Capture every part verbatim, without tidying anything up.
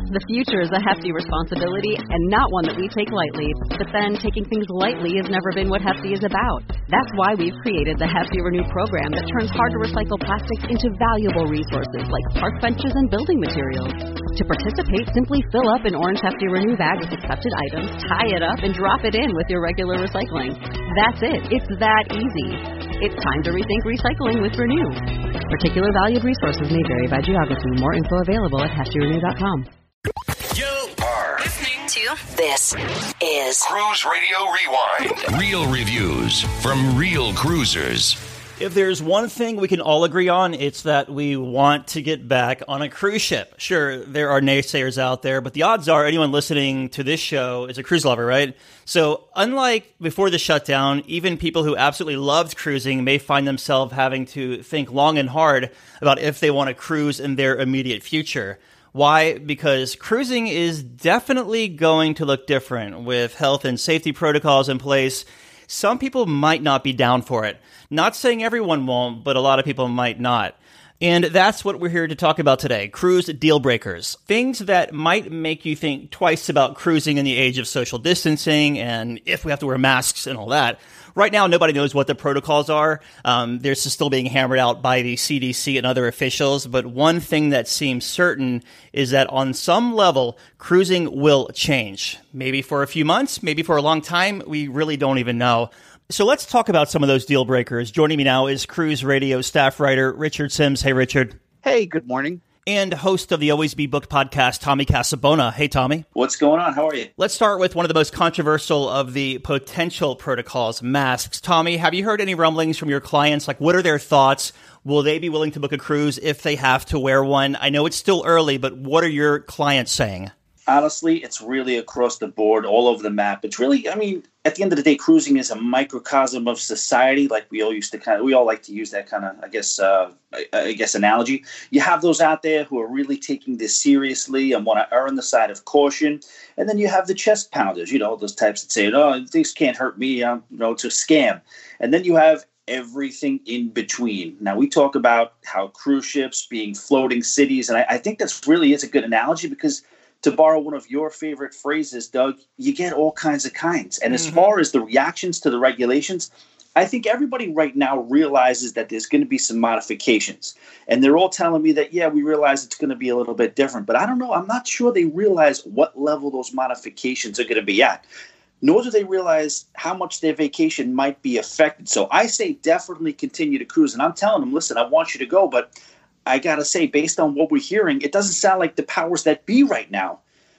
The future is a hefty responsibility and not one that we take lightly. But then taking things lightly has never been what Hefty is about. That's why we've created the Hefty Renew program that turns hard-to-recycle plastics into valuable resources like park benches and building materials. To participate, simply fill up an orange Hefty Renew bag with accepted items, tie it up, and drop it in with your regular recycling. That's it. It's that easy. It's time to rethink recycling with Renew. Particular valued resources may vary by geography. More info available at hefty renew dot com. You are listening to This is Cruise Radio Rewind. Real reviews from real cruisers. If there's one thing we can all agree on, it's that we want to get back on a cruise ship. Sure, there are naysayers out there, but the odds are anyone listening to this show is a cruise lover, right? So unlike before the shutdown, even people who absolutely loved cruising may find themselves having to think long and hard about if they want to cruise in their immediate future. Why? Because cruising is definitely going to look different with health and safety protocols in place. Some people might not be down for it. Not saying everyone won't, but a lot of people might not. And that's what we're here to talk about today. Cruise deal breakers. Things that might make you think twice about cruising in the age of social distancing and if we have to wear masks and all that. Right now, nobody knows what the protocols are. Um, they're still being hammered out by the C D C and other officials. But one thing that seems certain is that on some level, cruising will change. Maybe for a few months, maybe for a long time. We really don't even know. So let's talk about some of those deal breakers. Joining me now is Cruise Radio staff writer Richard Sims. Hey, Richard. Hey, good morning. And host of the Always Be Booked podcast, Tommy Casabona. Hey, Tommy. What's going on? How are you? Let's start with one of the most controversial of the potential protocols, masks. Tommy, have you heard any rumblings from your clients? Like, what are their thoughts? Will they be willing to book a cruise if they have to wear one? I know it's still early, but what are your clients saying? Honestly, it's really across the board, all over the map. It's really, I mean, at the end of the day, cruising is a microcosm of society. Like we all used to kind of, we all like to use that kind of, I guess, uh, I, I guess, analogy. You have those out there who are really taking this seriously and want to err on the side of caution. And then you have the chest pounders, you know, those types that say, oh, things can't hurt me. Um, you know, it's a scam. And then you have everything in between. Now, we talk about how cruise ships being floating cities. And I, I think that's really is a good analogy because to borrow one of your favorite phrases, Doug, you get all kinds of kinds. And as mm-hmm. far as the reactions to the regulations, I think everybody right now realizes that there's going to be some modifications. And they're all telling me that, yeah, we realize it's going to be a little bit different. But I don't know. I'm not sure they realize what level those modifications are going to be at. Nor do they realize how much their vacation might be affected. So I say definitely continue to cruise. And I'm telling them, listen, I want you to go, but I got to say, based on what we're hearing, it doesn't sound like the powers that be right now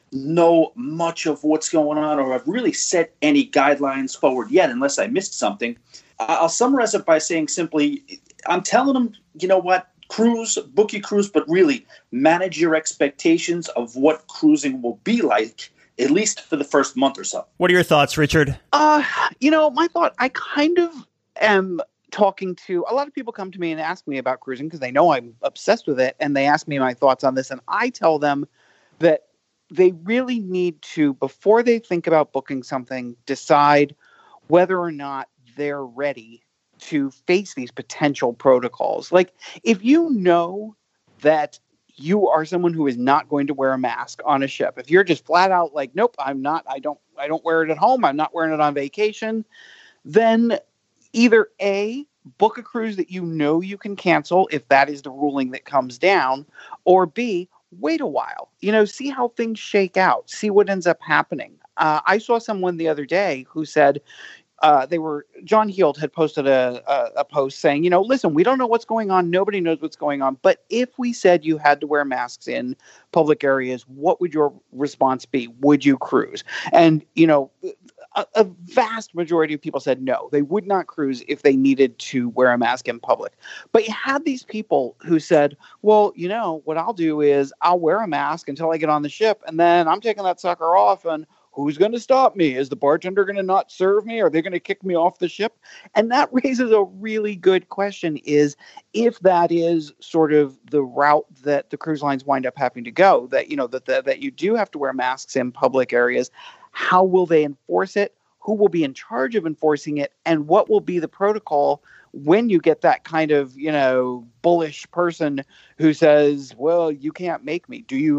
know much of what's going on or have really set any guidelines forward yet, unless I missed something. I'll summarize it by saying simply, I'm telling them, you know what, cruise, book your cruise, but really manage your expectations of what cruising will be like, at least for the first month or so. What are your thoughts, Richard? Uh, you know, my thought, I kind of am talking to a lot of people come to me and ask me about cruising because they know I'm obsessed with it. And they ask me my thoughts on this. And I tell them that they really need to, before they think about booking something, decide whether or not they're ready to face these potential protocols. Like if you know that you are someone who is not going to wear a mask on a ship, if you're just flat out like, nope, I'm not, I don't, I don't wear it at home. I'm not wearing it on vacation. Then either A, book a cruise that you know you can cancel if that is the ruling that comes down, or B, wait a while, you know, see how things shake out, see what ends up happening. Uh, I saw someone the other day who said uh, they were, John Heald had posted a, a, a post saying, you know, listen, we don't know what's going on. Nobody knows what's going on. But if we said you had to wear masks in public areas, what would your response be? Would you cruise? And, you know, A, a vast majority of people said no, they would not cruise if they needed to wear a mask in public. But you had these people who said, well, you know, what I'll do is I'll wear a mask until I get on the ship, and then I'm taking that sucker off, and who's going to stop me? Is the bartender going to not serve me? Are they going to kick me off the ship? And that raises a really good question, is if that is sort of the route that the cruise lines wind up having to go, that, you know, that, the, that you do have to wear masks in public areas, how will they enforce it? Who will be in charge of enforcing it? And what will be the protocol when you get that kind of, you know, bullish person who says, well, you can't make me? Do you like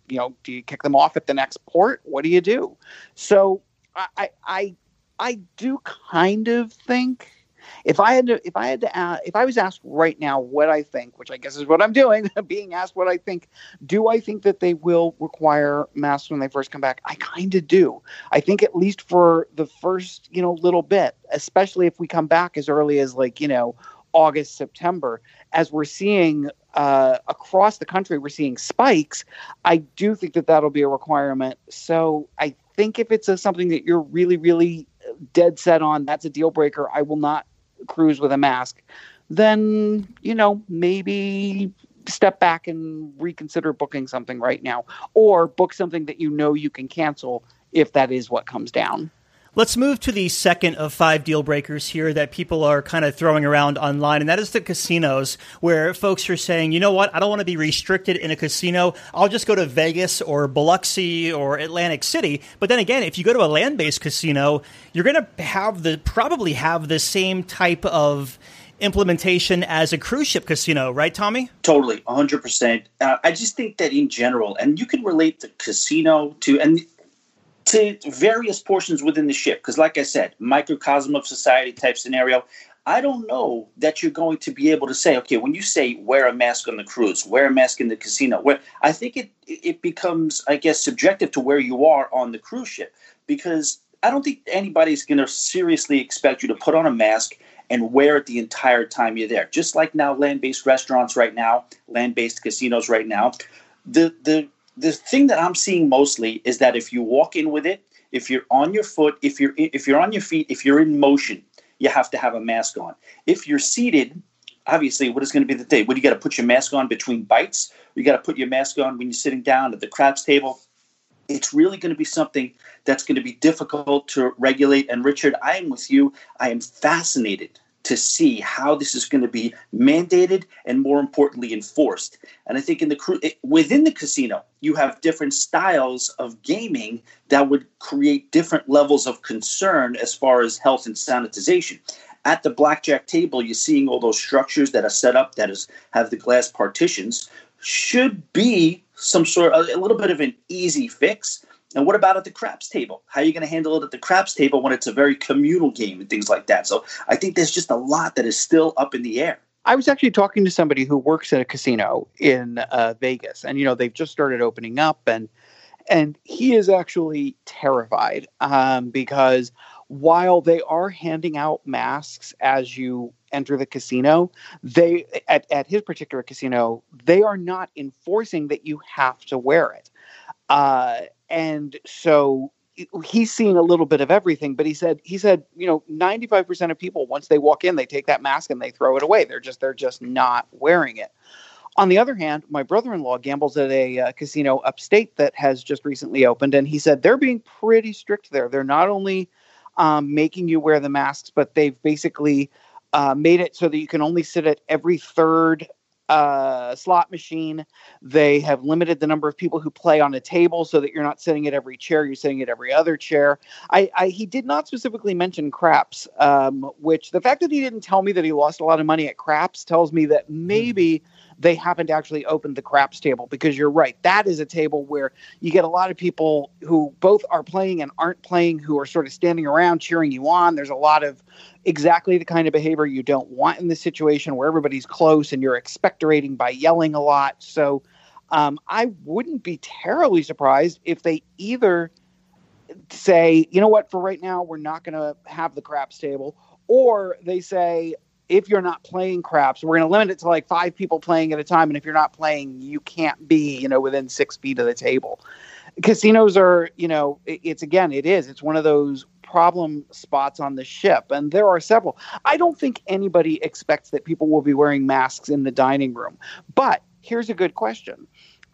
you know, do you kick them off at the next port? What do you do? So I, I, I do kind of think if I had to, if I had to, ask, if I was asked right now what I think, which I guess is what I'm doing, being asked what I think, do I think that they will require masks when they first come back? I kind of do. I think at least for the first, you know, little bit, especially if we come back as early as like, you know, August, September, as we're seeing uh, across the country, we're seeing spikes. I do think that that'll be a requirement. So I think if it's a, something that you're really, really dead set on, that's a deal breaker. I will not cruise with a mask. Then, you know, maybe step back and reconsider booking something right now, or book something that you know you can cancel if that is what comes down. Let's move to the second of five deal breakers here that people are kind of throwing around online, and that is the casinos, where folks are saying, you know what, I don't want to be restricted in a casino. I'll just go to Vegas or Biloxi or Atlantic City. But then again, if you go to a land-based casino, you're going to have the probably have the same type of implementation as a cruise ship casino, right, Tommy? Totally, one hundred percent. Uh, I just think that in general, and you can relate the casino to, and to various portions within the ship. Because like I said, microcosm of society type scenario, I don't know that you're going to be able to say, okay, when you say wear a mask on the cruise, wear a mask in the casino, where I think it it becomes, I guess, subjective to where you are on the cruise ship. Because I don't think anybody's going to seriously expect you to put on a mask and wear it the entire time you're there. Just like now, land-based restaurants right now, land-based casinos right now, the the The thing that I'm seeing mostly is that if you walk in with it, if you're on your foot, if you're if you're on your feet, if you're in motion, you have to have a mask on. If you're seated, obviously, what is going to be the thing? What, you got to put your mask on between bites? You got to put your mask on when you're sitting down at the craps table? It's really going to be something that's going to be difficult to regulate. And Richard, I am with you. I am fascinated to see how this is going to be mandated and, more importantly, enforced. And I think in the within the casino, you have different styles of gaming that would create different levels of concern as far as health and sanitization. At the blackjack table, you're seeing all those structures that are set up that is have the glass partitions. Should be some sort of a little bit of an easy fix. And what about at the craps table? How are you going to handle it at the craps table when it's a very communal game and things like that? So I think there's just a lot that is still up in the air. I was actually talking to somebody who works at a casino in uh, Vegas, and, you know, they've just started opening up, and and he is actually terrified um, because while they are handing out masks as you enter the casino, they at, at his particular casino, they are not enforcing that you have to wear it. Uh, and so he's seeing a little bit of everything, but he said, he said, you know, ninety-five percent of people, once they walk in, they take that mask and they throw it away. They're just, they're just not wearing it. On the other hand, my brother-in-law gambles at a uh, casino upstate that has just recently opened. And he said, they're being pretty strict there. They're not only um, making you wear the masks, but they've basically uh, made it so that you can only sit at every third uh slot machine. They have limited the number of people who play on a table so that you're not sitting at every chair, you're sitting at every other chair. I, I he did not specifically mention craps, um, which the fact that he didn't tell me that he lost a lot of money at craps tells me that maybe they haven't actually opened the craps table, because you're right. That is a table where you get a lot of people who both are playing and aren't playing, who are sort of standing around cheering you on. There's a lot of exactly the kind of behavior you don't want in this situation where everybody's close and you're expectorating by yelling a lot. So um, I wouldn't be terribly surprised if they either say, you know what, for right now, we're not going to have the craps table, or they say, if you're not playing craps, we're going to limit it to like five people playing at a time. And if you're not playing, you can't be, you know, within six feet of the table. Casinos are, you know, it's again, it is, it's one of those problem spots on the ship. And there are several. I don't think anybody expects that people will be wearing masks in the dining room. But here's a good question.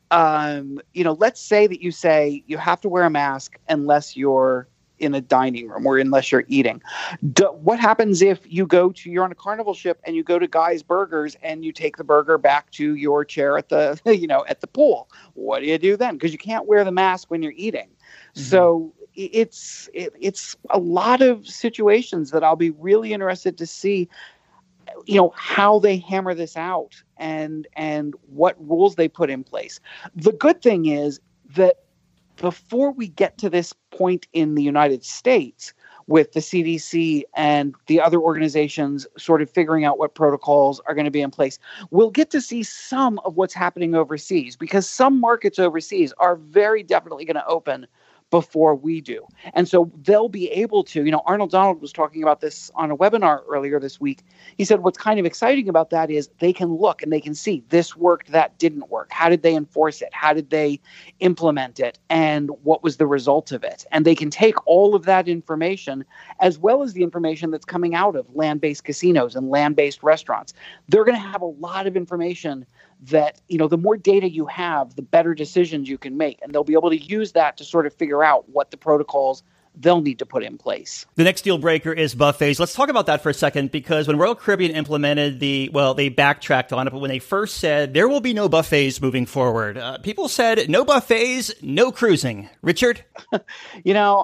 Um, you know, let's say that you say you have to wear a mask unless you're in a dining room or unless you're eating. Do, what happens if you go to, you're on a Carnival ship and you go to Guy's Burgers and you take the burger back to your chair at the, you know, at the pool? What do you do then? Because you can't wear the mask when you're eating. Mm-hmm. So it's, it, it's a lot of situations that I'll be really interested to see, you know, how they hammer this out and, and what rules they put in place. The good thing is, that before we get to this point in the United States with the C D C and the other organizations sort of figuring out what protocols are going to be in place, we'll get to see some of what's happening overseas, because some markets overseas are very definitely going to open before we do. And so they'll be able to, you know, Arnold Donald was talking about this on a webinar earlier this week. He said what's kind of exciting about that is they can look and they can see this worked, that didn't work. How did they enforce it? How did they implement it? And what was the result of it? And they can take all of that information, as well as the information that's coming out of land-based casinos and land-based restaurants. They're going to have a lot of information that, you know, the more data you have, the better decisions you can make. And they'll be able to use that to sort of figure out what the protocols they'll need to put in place. The next deal breaker is buffets. Let's talk about that for a second, because when Royal Caribbean implemented the, well, they backtracked on it, but when they first said there will be no buffets moving forward, uh, people said no buffets, no cruising. Richard? You know,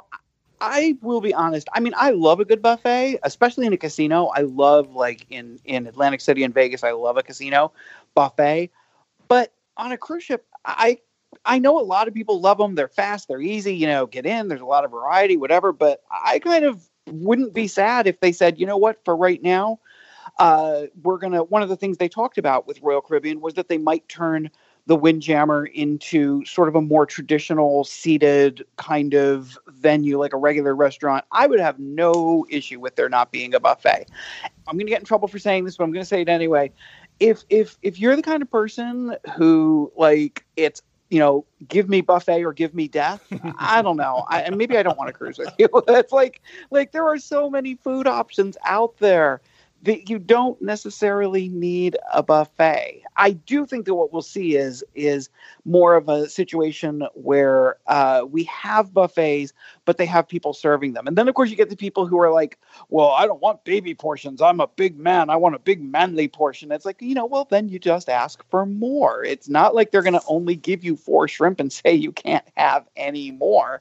I will be honest. I mean, I love a good buffet, especially in a casino. I love, like in, in Atlantic City and Vegas, I love a casino buffet. But on a cruise ship, I I know a lot of people love them. They're fast, they're easy, you know, get in, there's a lot of variety, whatever. But I kind of wouldn't be sad if they said, you know what, for right now, uh, we're going to, one of the things they talked about with Royal Caribbean was that they might turn the Windjammer into sort of a more traditional seated kind of venue, like a regular restaurant. I would have no issue with there not being a buffet. I'm going to get in trouble for saying this, but I'm going to say it anyway. If if if you're the kind of person who, like, it's, you know, give me buffet or give me death, I don't know. I, and maybe I don't want to cruise with you. It's like, like there are so many food options out there that you don't necessarily need a buffet. I do think that what we'll see is is more of a situation where uh, we have buffets, but they have people serving them. And then, of course, you get the people who are like, well, I don't want baby portions. I'm a big man. I want a big manly portion. It's like, you know, well, then you just ask for more. It's not like they're going to only give you four shrimp and say you can't have any more.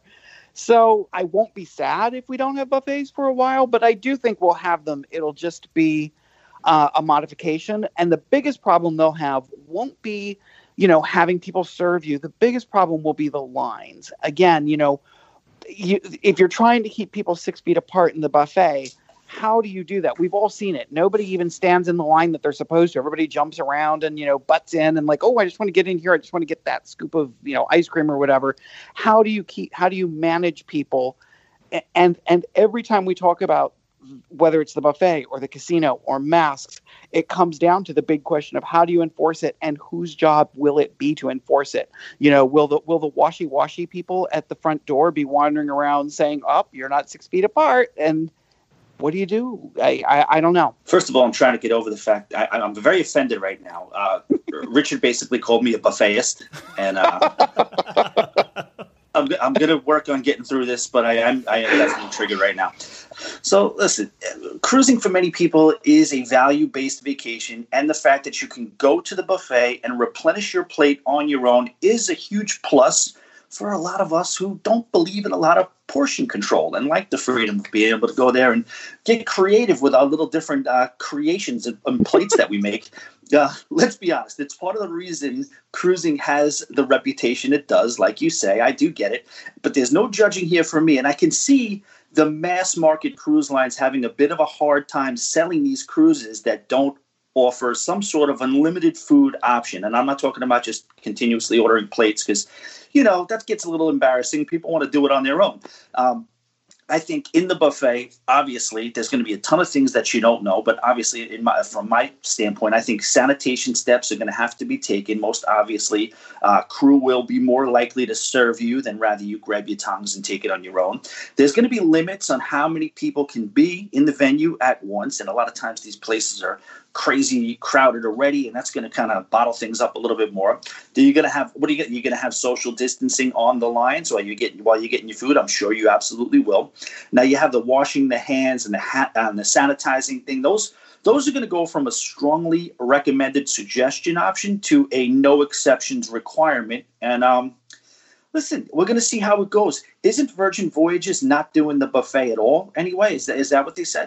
So I won't be sad if we don't have buffets for a while, but I do think we'll have them. It'll just be uh, a modification. And the biggest problem they'll have won't be, you know, having people serve you. The biggest problem will be the lines. Again, you know, you, if you're trying to keep people six feet apart in the buffet, how do you do that? We've all seen it. Nobody even stands in the line that they're supposed to. Everybody jumps around and, you know, butts in and like, oh, I just want to get in here. I just want to get that scoop of, you know, ice cream or whatever. How do you keep, how do you manage people? And, and every time we talk about whether it's the buffet or the casino or masks, it comes down to the big question of how do you enforce it and whose job will it be to enforce it? You know, will the, will the washy-washy people at the front door be wandering around saying, oh, you're not six feet apart? And what do you do? I, I I don't know. First of all, I'm trying to get over the fact I, I'm very offended right now. Uh, Richard basically called me a buffetist, and uh, I'm I'm going to work on getting through this, but I am I am definitely triggered right now. So listen, cruising for many people is a value-based vacation, and the fact that you can go to the buffet and replenish your plate on your own is a huge plus for a lot of us who don't believe in a lot of portion control and like the freedom of being able to go there and get creative with our little different uh, creations and, and plates that we make. Uh, let's be honest. It's part of the reason cruising has the reputation it does. Like you say, I do get it, but there's no judging here for me. And I can see the mass market cruise lines having a bit of a hard time selling these cruises that don't offer some sort of unlimited food option. And I'm not talking about just continuously ordering plates because, you know, that gets a little embarrassing. People want to do it on their own. Um, I think in the buffet, obviously, there's going to be a ton of things that you don't know. But obviously, in my, from my standpoint, I think sanitation steps are going to have to be taken. Most obviously, uh, crew will be more likely to serve you than rather you grab your tongs and take it on your own. There's going to be limits on how many people can be in the venue at once. And a lot of times these places are crazy crowded already, and that's going to kind of bottle things up a little bit more. Then you're going to have what are you You're going to have social distancing on the lines while you get while you're getting your food. I'm sure you absolutely will. Now you have the washing the hands and the hat and uh, the sanitizing thing. Those those are going to go from a strongly recommended suggestion option to a no exceptions requirement. And um, listen, we're going to see how it goes. Isn't Virgin Voyages not doing the buffet at all anyway? Is that is that what they said?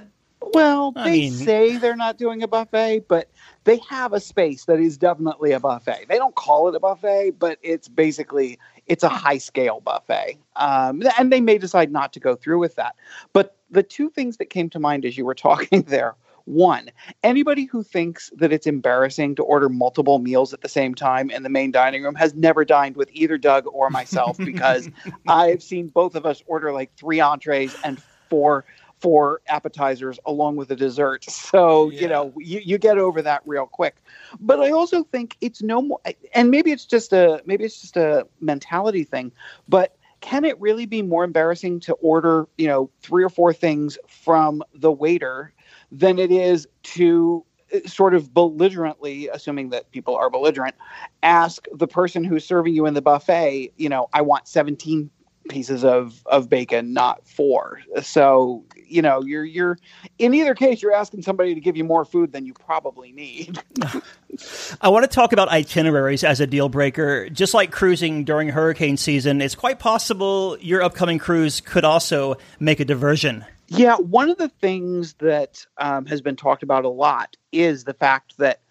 Well, I they mean- say they're not doing a buffet, but they have a space that is definitely a buffet. They don't call it a buffet, but it's basically it's a high scale buffet. Um, and they may decide not to go through with that. But the two things that came to mind as you were talking there. One, anybody who thinks that it's embarrassing to order multiple meals at the same time in the main dining room has never dined with either Doug or myself, because I've seen both of us order like three entrees and four four appetizers along with a dessert. So, Yeah. you know, you, you get over that real quick. But I also think it's no more, and maybe it's just a maybe it's just a mentality thing, but can it really be more embarrassing to order, you know, three or four things from the waiter than it is to sort of belligerently, assuming that people are belligerent, ask the person who's serving you in the buffet, you know, I want seventeen pieces of, of bacon, not four. So, you know, you're, you're, in either case, you're asking somebody to give you more food than you probably need. I want to talk about itineraries as a deal breaker. Just like cruising during hurricane season, it's quite possible your upcoming cruise could also make a diversion. Yeah, one of the things that um, has been talked about a lot is the fact that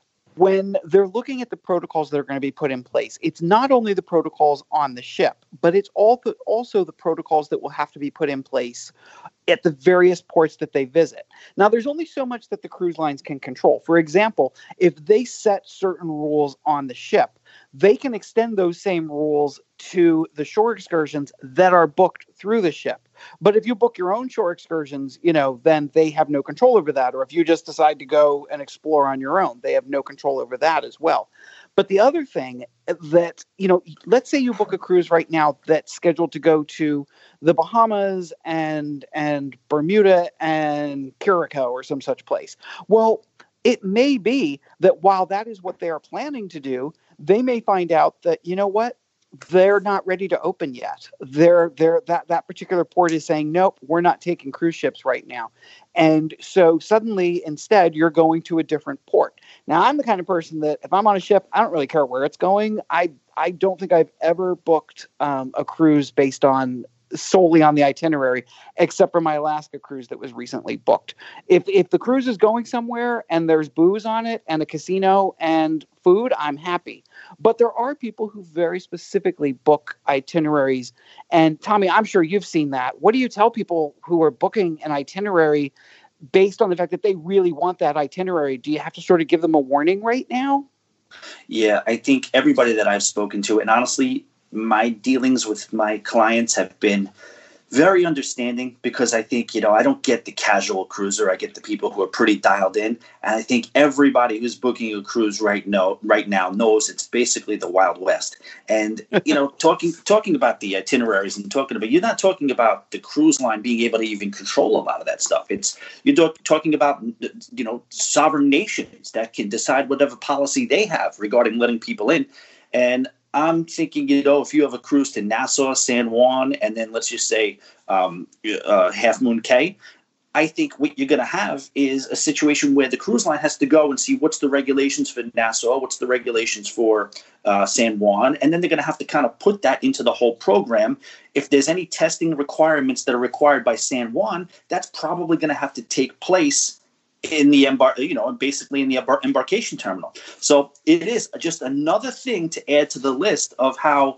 when they're looking at the protocols that are going to be put in place, it's not only the protocols on the ship, but it's all the, also the protocols that will have to be put in place at the various ports that they visit. Now, there's only so much that the cruise lines can control. For example, if they set certain rules on the ship, they can extend those same rules to the shore excursions that are booked through the ship. But if you book your own shore excursions, you know, then they have no control over that. Or if you just decide to go and explore on your own, they have no control over that as well. But the other thing that, you know, let's say you book a cruise right now that's scheduled to go to the Bahamas and and Bermuda and Curacao or some such place. Well, it may be that while that is what they are planning to do, they may find out that, you know what, they're not ready to open yet. They're, they're, that, that particular port is saying, nope, we're not taking cruise ships right now. And so suddenly, instead, you're going to a different port. Now, I'm the kind of person that if I'm on a ship, I don't really care where it's going. I, I don't think I've ever booked um, a cruise based on solely on the itinerary, except for my Alaska cruise that was recently booked. If if the cruise is going somewhere and there's booze on it and a casino and food, I'm happy. But there are people who very specifically book itineraries. And Tommy, I'm sure you've seen that. What do you tell people who are booking an itinerary based on the fact that they really want that itinerary? Do you have to sort of give them a warning right now? Yeah, I think everybody that I've spoken to, and honestly, my dealings with my clients have been very understanding, because I think, you know, I don't get the casual cruiser. I get the people who are pretty dialed in. And I think everybody who's booking a cruise right now, right now knows it's basically the Wild West. And, you know, talking talking about the itineraries and talking about, you're not talking about the cruise line being able to even control a lot of that stuff. It's you're talk, talking about, you know, sovereign nations that can decide whatever policy they have regarding letting people in. And I'm thinking, you know, if you have a cruise to Nassau, San Juan, and then let's just say um, uh, Half Moon Cay, I think what you're going to have is a situation where the cruise line has to go and see what's the regulations for Nassau, what's the regulations for uh, San Juan, and then they're going to have to kind of put that into the whole program. If there's any testing requirements that are required by San Juan, that's probably going to have to take place in the embar, you know, basically in the embar- embarkation terminal. So it is just another thing to add to the list of how,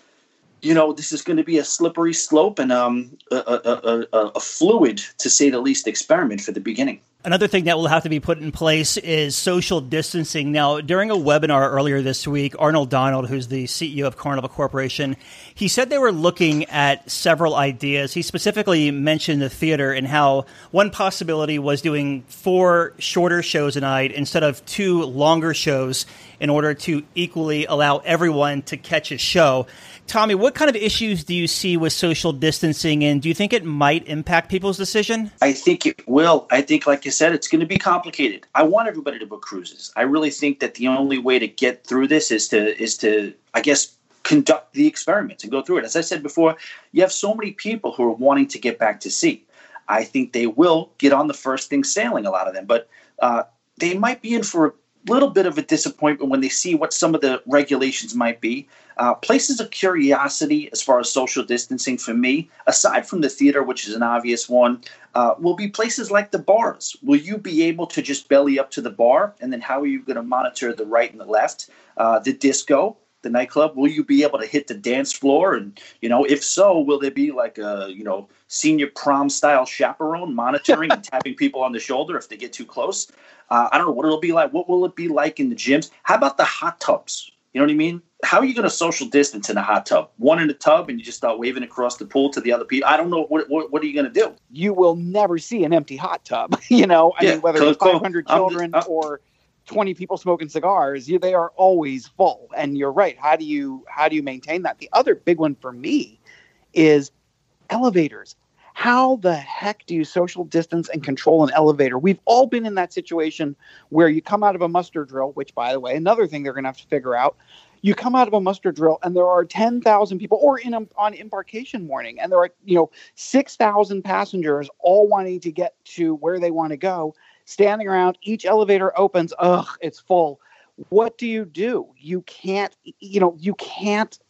you know, this is going to be a slippery slope and um, a, a, a, a fluid, to say the least, experiment for the beginning. Another thing that will have to be put in place is social distancing. Now, during a webinar earlier this week, Arnold Donald, who's the C E O of Carnival Corporation, he said they were looking at several ideas. He specifically mentioned the theater and how one possibility was doing four shorter shows a night instead of two longer shows in order to equally allow everyone to catch a show. Tommy, what kind of issues do you see with social distancing, and do you think it might impact people's decision? I think it will. I think, like you said, it's going to be complicated. I want everybody to book cruises. I really think that the only way to get through this is to, is to, I guess, conduct the experiments and go through it. As I said before, you have so many people who are wanting to get back to sea. I think they will get on the first thing sailing, a lot of them, but uh, they might be in for little bit of a disappointment when they see what some of the regulations might be. Uh, places of curiosity as far as social distancing for me, aside from the theater, which is an obvious one, uh, will be places like the bars. Will you be able to just belly up to the bar? And then how are you going to monitor the right and the left? Uh, the disco, the nightclub, will you be able to hit the dance floor? And, you know, if so, will there be like a, you know, senior prom style chaperone monitoring and tapping people on the shoulder if they get too close? Uh, I don't know what it'll be like. What will it be like in the gyms? How about the hot tubs? You know what I mean? How are you going to social distance in a hot tub? One in a tub and you just start waving across the pool to the other people? I don't know. What What, what are you going to do? You will never see an empty hot tub. You know, I Yeah, mean, whether cool, it's cool. five hundred I'm children just- I'm- or twenty people smoking cigars, you, they are always full. And you're right. How do you how do you maintain that? The other big one for me is elevators. How the heck do you social distance and control an elevator? We've all been in that situation where you come out of a muster drill, which, by the way, another thing they're going to have to figure out. You come out of a muster drill and there are ten thousand people, or in a, on embarkation morning, and there are, you know, six thousand passengers all wanting to get to where they want to go, standing around. Each elevator opens. Ugh, it's full. What do you do? You can't, you know, you can't,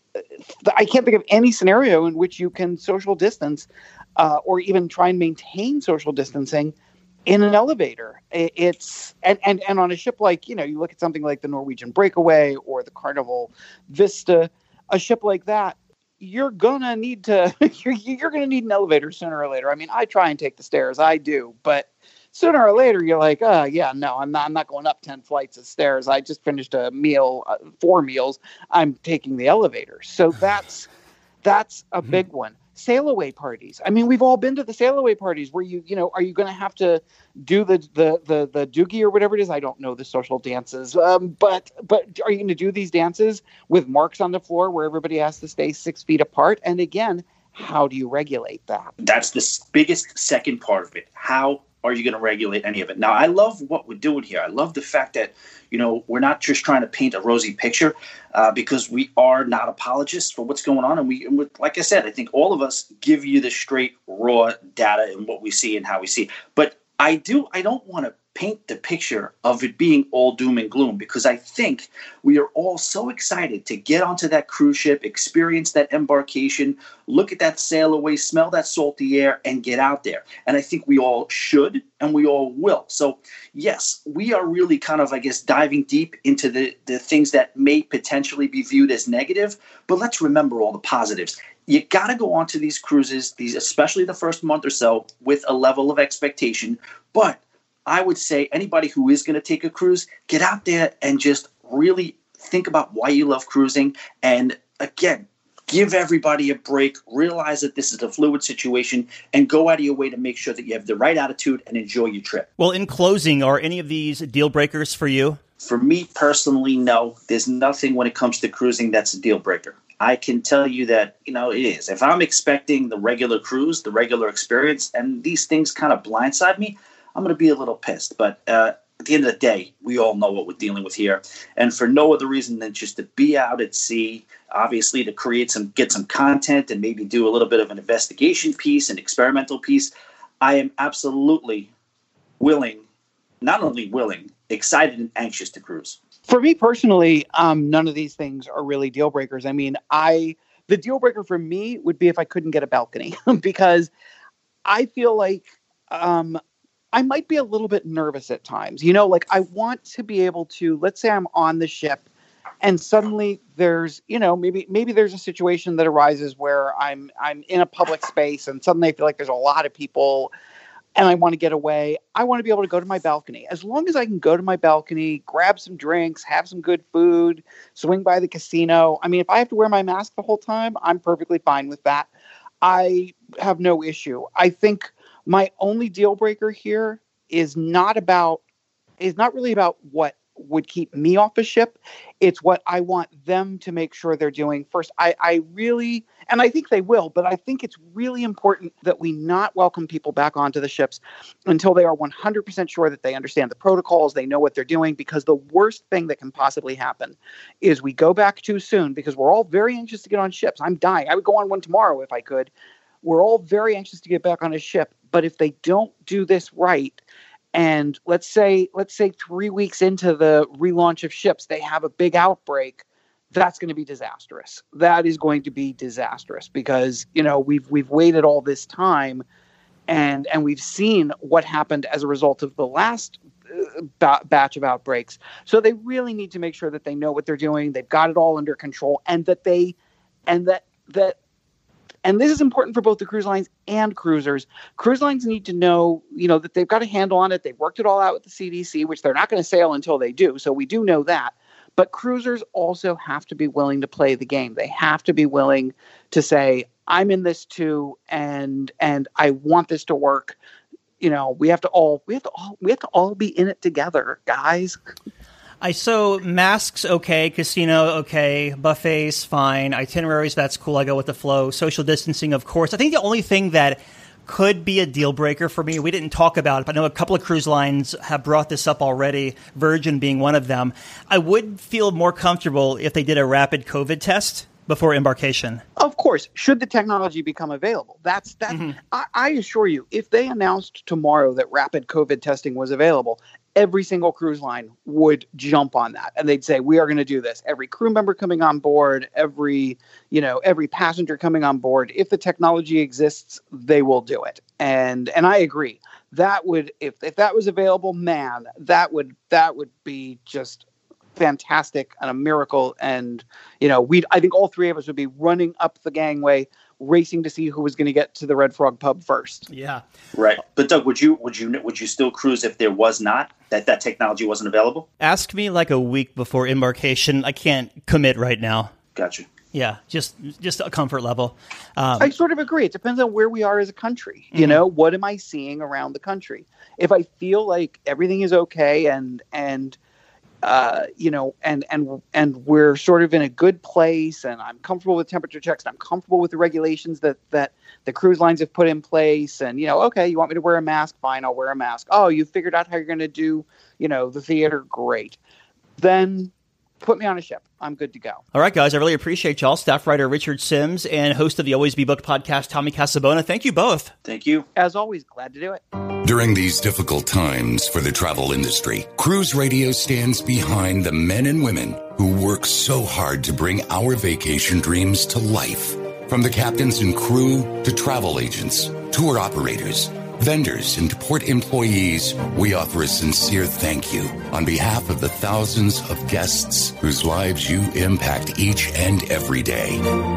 I can't think of any scenario in which you can social distance uh, or even try and maintain social distancing in an elevator. It- It's and, and and on a ship like, you know, you look at something like the Norwegian Breakaway or the Carnival Vista, a ship like that, you're gonna need to you're, you're gonna need an elevator sooner or later. I mean, I try and take the stairs, I do, but sooner or later you're like, oh yeah, no, I'm not I'm not going up ten flights of stairs. I just finished a meal, uh, four meals. I'm taking the elevator. So that's that's a big one. Sail away parties. I mean, we've all been to the sail away parties where you, you know, are you going to have to do the, the, the, the doogie or whatever it is? I don't know the social dances. Um, but, but are you going to do these dances with marks on the floor where everybody has to stay six feet apart? And again, how do you regulate that? That's the s- biggest second part of it. How are you going to regulate any of it? Now, I love what we're doing here. I love the fact that, you know, we're not just trying to paint a rosy picture uh, because we are not apologists for what's going on. And we, and we, like I said, I think all of us give you the straight, raw data and what we see and how we see. But I do, I don't want to paint the picture of it being all doom and gloom, because I think we are all so excited to get onto that cruise ship, experience that embarkation, look at that sail away, smell that salty air, and get out there. And I think we all should, and we all will. So yes, we are really kind of, I guess, diving deep into the, the things that may potentially be viewed as negative, but let's remember all the positives. You got to go onto these cruises, these, especially the first month or so, with a level of expectation. But I would say anybody who is going to take a cruise, get out there and just really think about why you love cruising. And again, give everybody a break, realize that this is a fluid situation, and go out of your way to make sure that you have the right attitude and enjoy your trip. Well, in closing, are any of these deal breakers for you? For me personally, no. There's nothing when it comes to cruising that's a deal breaker. I can tell you that, you know, it is. If I'm expecting the regular cruise, the regular experience, and these things kind of blindside me, I'm going to be a little pissed. But uh, at the end of the day, we all know what we're dealing with here. And for no other reason than just to be out at sea, obviously to create some, get some content and maybe do a little bit of an investigation piece, an experimental piece. I am absolutely willing, not only willing, excited and anxious to cruise. For me personally, um, none of these things are really deal breakers. I mean, I the deal breaker for me would be if I couldn't get a balcony because I feel like um, I might be a little bit nervous at times. You know, like I want to be able to, let's say I'm on the ship and suddenly there's, you know, maybe maybe there's a situation that arises where I'm I'm in a public space and suddenly I feel like there's a lot of people and I want to get away. I want to be able to go to my balcony. As long as I can go to my balcony, grab some drinks, have some good food, swing by the casino. I mean, if I have to wear my mask the whole time, I'm perfectly fine with that. I have no issue. I think my only deal breaker here is not about, is not really about what would keep me off a ship. It's what I want them to make sure they're doing first. I, I really, and I think they will, but I think it's really important that we not welcome people back onto the ships until they are one hundred percent sure that they understand the protocols, they know what they're doing, because the worst thing that can possibly happen is we go back too soon, because we're all very anxious to get on ships. I'm dying. I would go on one tomorrow if I could. We're all very anxious to get back on a ship, but if they don't do this right, And let's say, let's say three weeks into the relaunch of ships, they have a big outbreak. That's going to be disastrous. That is going to be disastrous because, you know, we've, we've waited all this time and, and we've seen what happened as a result of the last ba- batch of outbreaks. So they really need to make sure that they know what they're doing. They've got it all under control and that they, and that, that, and this is important for both the cruise lines and cruisers. Cruise lines need to know, you know, that they've got a handle on it. They've worked it all out with the C D C, which they're not going to sail until they do. So we do know that. But cruisers also have to be willing to play the game. They have to be willing to say, I'm in this too, and and I want this to work. You know, we have to all we have to all we have to all be in it together, guys. I so masks okay, casino okay, buffets fine, itineraries that's cool. I go with the flow. Social distancing, of course. I think the only thing that could be a deal breaker for me, we didn't talk about it, but I know a couple of cruise lines have brought this up already, Virgin being one of them. I would feel more comfortable if they did a rapid COVID test before embarkation. Of course, should the technology become available. That's that. Mm-hmm. I, I assure you, if they announced tomorrow that rapid COVID testing was available, every single cruise line would jump on that and they'd say, we are going to do this. Every crew member coming on board, every, you know, every passenger coming on board, if the technology exists, they will do it. And, and I agree that would, if, if that was available, man, that would, that would be just fantastic and a miracle. And, you know, we, I think all three of us would be running up the gangway, racing to see who was going to get to the Red Frog pub first. Yeah. Right. But Doug, would you, would you, would you still cruise if there was not that, that technology wasn't available? Ask me like a week before embarkation. I can't commit right now. Gotcha. Yeah. Just, just a comfort level. Um, I sort of agree. It depends on where we are as a country. Mm-hmm. You know, what am I seeing around the country? If I feel like everything is okay and, and, Uh, you know, and and and we're sort of in a good place, and I'm comfortable with temperature checks, and I'm comfortable with the regulations that that the cruise lines have put in place. And, you know, okay, you want me to wear a mask? Fine, I'll wear a mask. Oh, you figured out how you're going to do, you know, the theater? Great. Then put me on a ship. I'm good to go. All right, guys, I really appreciate y'all. Staff writer Richard Sims and host of the Always Be Booked podcast, Tommy Casabona. Thank you both. Thank you. As always, glad to do it. During these difficult times for the travel industry, Cruise Radio stands behind the men and women who work so hard to bring our vacation dreams to life. From the captains and crew to travel agents, tour operators, vendors, and port employees, we offer a sincere thank you on behalf of the thousands of guests whose lives you impact each and every day.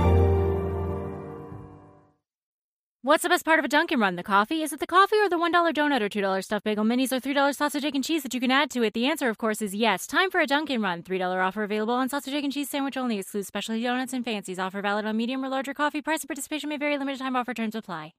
What's the best part of a Dunkin' Run? The coffee? Is it the coffee or the one dollar donut or two dollar stuffed bagel minis or three dollar sausage, egg, and cheese that you can add to it? The answer, of course, is yes. Time for a Dunkin' Run. three dollar offer available on sausage, egg, and cheese sandwich only. Excludes specialty donuts and fancies. Offer valid on medium or larger coffee. Price and participation may vary. Limited time offer. Terms apply.